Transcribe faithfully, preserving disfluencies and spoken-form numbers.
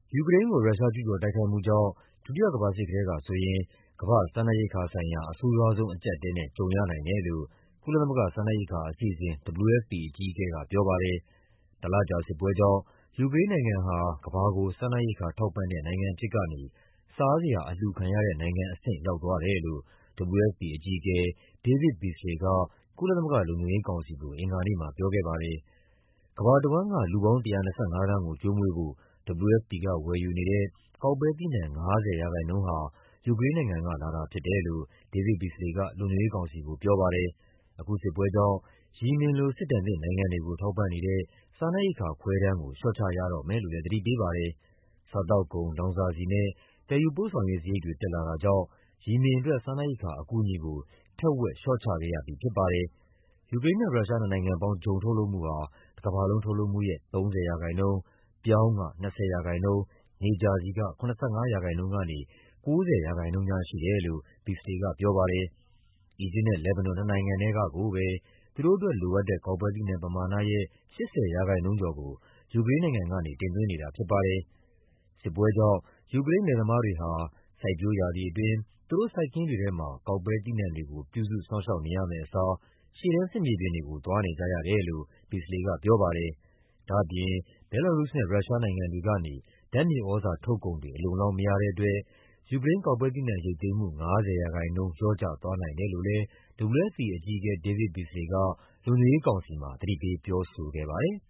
ယူကရိန်းကို ရုရှားကျူးကျော်တိုက်ခိုက်မှုကြောင့် ဒုတိယကမ္ဘာစစ်ကတည်းကဆိုရင် ကမ္ဘာ့စားနပ်ရိက္ခာဆိုင်ရာ အဆိုးရွားဆုံးအကျပ်အတည်းနဲ့ ကြုံရနိုင်တယ်လို့ ကုလသမဂ္ဂ စားနပ်ရိက္ခာအစီအစဉ် ဒဗ္ဗလ်ယူ အက်ဖ် ပီ အကြီးအကဲကပြောပါတယ်။ တလကြာစစ်ပွဲကြောင့် ယူကရိန်းနိုင်ငံဟာ ကမ္ဘာကို စားနပ်ရိက္ခာထောက်ပံ့တဲ့နိုင်ငံအဖြစ်ကနေ စားစရာအလှူခံရတဲ့နိုင်ငံအဆင့် ရောက်သွားတယ်လို့ ဒဗ္ဗလ်ယူ အက်ဖ် ပီ အကြီးအကဲ David Beasley က ကုလသမဂ္ဂလုံခြုံရေးကောင်စီကို အင်္ဂါနေ့မှာပြောခဲ့ပါတယ်။ ကမ္ဘာတဝန်းက လူပေါင်း ၁၂၅ သန်းကို ကျွေးမွေးဖို့ ဒဗ္ဗလ်ယူ အက်ဖ် ပီ က ဝယ်ယူနေတဲ့ ကောက်ပဲသီးနှံ ၅၀% ဟာ ယူကရိန်းနိုင်ငံကလာတာဖြစ်တယ်လို့ David Beasley က လုံခြုံရေးကောင်စီကိုပြောပါတယ်။ အခုစစ်ပွဲကြောင့် ယီမင်လို စစ်ဒဏ်သင့်နိုင်ငံတွေကို ထောက်ပံ့နေတဲ့ စားနပ်ရိက္ခာခွဲတမ်းကို လျှော့ချရတော့မယ်လို့လည်း သတိပေးပါတယ်။ စားသောက်ကုန်၊ လောင်စာဆီနဲ့ သယ်ယူပို့ဆောင်ရေးစရိတ်တွေ တက်လာတာကြောင့် ယီမင်အတွက် စားနပ်ရိက္ခာအကူအညီကို ထက်ဝက်လျှော့ချခဲ့ရပြီးဖြစ်ပါတယ်။ ယူကရိန်းနဲ့ ရုရှား နှစ်နိုင်ငံပေါင်း ဂျုံထုတ်လုပ်မှုဟာ တကမ္ဘာလုံးထုတ်လုပ်မှုရဲ့ ၃၀%၊ ပြောင်းက ၂၀%၊ နေကြာဆီက ၇၅% ကနေ ၉၀% ကြားရှိတယ်လို့ Beasley ကပြောပါတယ်။ အီဂျစ်နဲ့ လက်ဘနွန် နှစ်နိုင်ငံထဲကကိုပဲ သူတို့အတွက်လိုအပ်တဲ့ ကောက်ပဲသီးနှံပမာဏရဲ့ ၈၀% ကျော်ကို ယူကရိန်းနိုင်ငံကနေ တင်သွင်းနေတာဖြစ်ပါတယ်။ စစ်ပွဲကြောင့် ယူကရိန်းလယ်သမားတွေဟာ စိုက်ပျိုးရာသီအတွင်း သူတို့စိုက်ခင်းတွေထဲမှာ ကောက်ပဲသီးနှံတွေကို ပြုစုစောင့်ရှောက်နေရမယ့်အစား ရှေ့တန်းစစ်မြေပြင်တွေကို သွားနေကြရတယ်လို့ Beasley ကပြောပါတယ်။ ဒါ့အပြင် ဘဲလာရုစ်နဲ့ ရုရှားနိုင်ငံတွေကနေ ဓာတ်မြေသြဇာထုတ်ကုန်တွေ အလုံအလောက်မရတဲ့အတွက် ယူကရိန်း ကောက်ပဲသီးနှံရိတ်သိမ်းမှု ၅၀% လျော့ကျသွားနိုင်တယ်လို့လည်း ဒဗ္ဗလ်ယူ အက်ဖ် ပီ အကြီးအကဲ David Beasley က လုံခြုံရေးကောင်စီမှာ သတိပေးပြောဆိုခဲ့ပါတယ်။